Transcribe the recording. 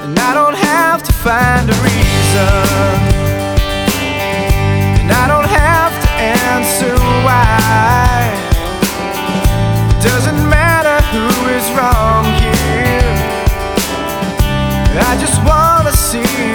and I don't have to find a reason, and I don't have to answer why. It doesn't matter who is wrong here, I just wanna see